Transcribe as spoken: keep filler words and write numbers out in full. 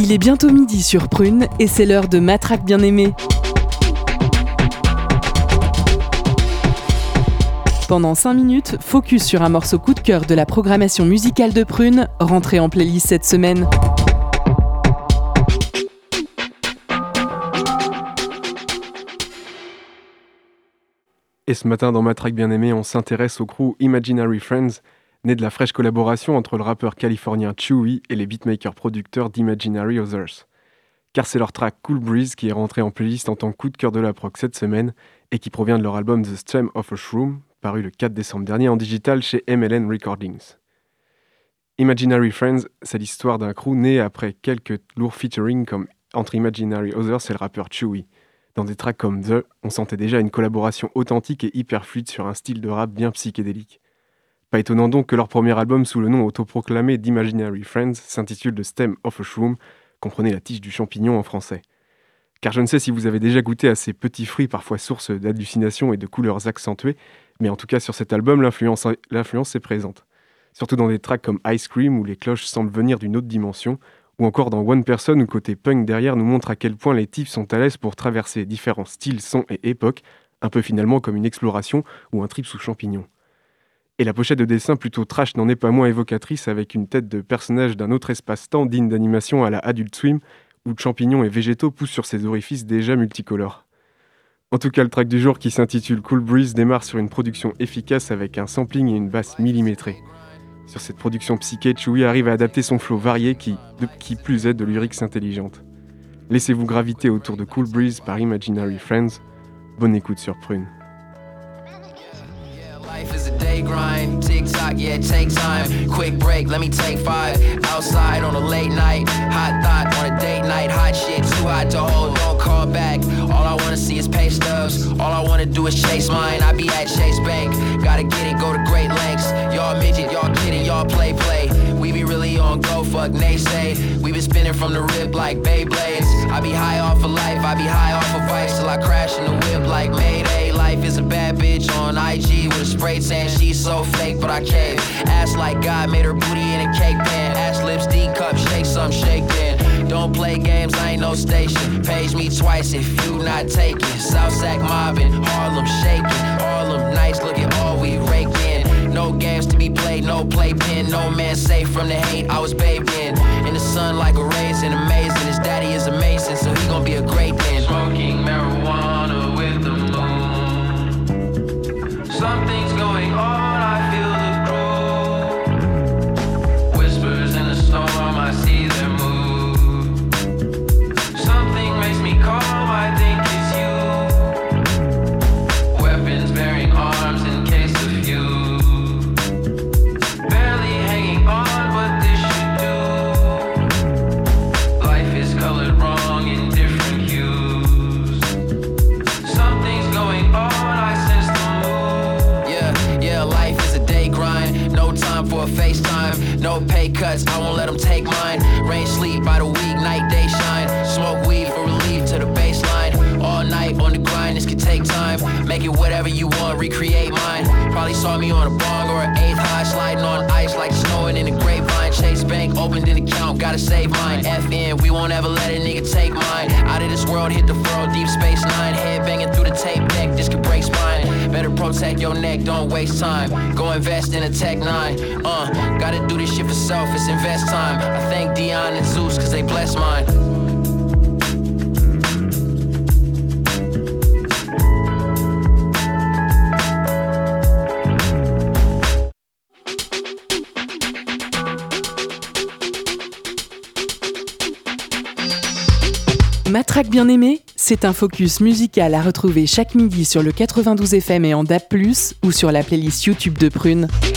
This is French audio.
Il est bientôt midi sur Prune et c'est l'heure de Matraque bien-aimée. Pendant cinq minutes, focus sur un morceau coup de cœur de la programmation musicale de Prune, rentré en playlist cette semaine. Et ce matin, dans Matraque bien-aimée, on s'intéresse au crew Imaginary Friends, né de la fraîche collaboration entre le rappeur californien Chewy et les beatmakers-producteurs d'Imaginary Others. Car c'est leur track Cool Breeze qui est rentré en playlist en tant que coup de cœur de la prog cette semaine et qui provient de leur album The Stem of a Shroom, paru le quatre décembre dernier en digital chez M L N Recordings. Imaginary Friends, c'est l'histoire d'un crew né après quelques lourds featuring comme entre Imaginary Others et le rappeur Chewy. Dans des tracks comme The, on sentait déjà une collaboration authentique et hyper fluide sur un style de rap bien psychédélique. Pas étonnant donc que leur premier album sous le nom autoproclamé d'Imaginary Friends s'intitule The Stem of a Shroom, comprenez la tige du champignon en français. Car je ne sais si vous avez déjà goûté à ces petits fruits parfois source d'hallucinations et de couleurs accentuées, mais en tout cas sur cet album, l'influence, l'influence est présente. Surtout dans des tracks comme Ice Cream où les cloches semblent venir d'une autre dimension, ou encore dans One Person où le côté punk derrière nous montre à quel point les types sont à l'aise pour traverser différents styles, sons et époques, un peu finalement comme une exploration ou un trip sous champignons. Et la pochette de dessin plutôt trash n'en est pas moins évocatrice avec une tête de personnage d'un autre espace-temps digne d'animation à la Adult Swim où champignons et végétaux poussent sur ces orifices déjà multicolores. En tout cas, le track du jour qui s'intitule Cool Breeze démarre sur une production efficace avec un sampling et une basse millimétrée. Sur cette production psyché, Chewy arrive à adapter son flow varié qui, de, qui plus est de lyrics intelligentes. Laissez-vous graviter autour de Cool Breeze par Imaginary Friends. Bonne écoute sur Prune. Life is a day grind, tick-tock, yeah, it takes time. Quick break, let me take five. Outside on a late night, hot thought on a date night. Hot shit, too hot to hold, don't call back. All I wanna see is pay stubs, all I wanna do is chase mine. I be at Chase Bank, gotta get it, go to great lengths. Y'all midget, y'all kidding, y'all play, play. We be really on go, fuck naysay. We been spinning from the rip like Beyblades. I be high off of life, I be high off of vice till I crash in the whip like Mayday. Life is a bad bitch on I G with a spray tan, she's so fake, but I cave. Ass like God made her booty in a cake pan. Ass lips D cup, shake some, shake then. Don't play games, I ain't no station. Page me twice if you not taking. Southsack mobbing, Harlem shaking. Harlem nights, look at all we raking. No games to be played, no playpen. No man safe from the hate I was bathed in. In the sun like a raisin, amazing. His daddy is amazing, so he gon' be a great man. Smoking marijuana with the moon. Something's going on, I feel the groove. Whispers in the storm, I see their mood. Something makes me calm, I think it's you. Weapons bearing arms in case of you. Barely hanging on, but this should do. Life is colored wrong in different hues. Something's going on, I sense the life is a day grind, no time for a FaceTime. No pay cuts, I won't let them take mine. Rain, sleep by the week, night, day shine. Smoke weed for relief to the baseline. All night on the grind, this could take time. Make it whatever you want, recreate mine. Probably saw me on a bong or an eighth high, sliding on ice like snowing in the grapevine. Chase Bank, opened an account, gotta save mine. F N, we won't ever let a nigga take mine. Out of this world, hit the furrow, deep space nine. Head banging through the tape deck, this could break spine. Better protect your neck, don't waste time. Go invest in a Tech nine. Uh, gotta do this shit for self, it's invest time. I thank Dion and Zeus, cause they bless mine. Matraque bien-aimée, c'est un focus musical à retrouver chaque midi sur le quatre-vingt-douze F M et en D A B plus, ou sur la playlist YouTube de Prune.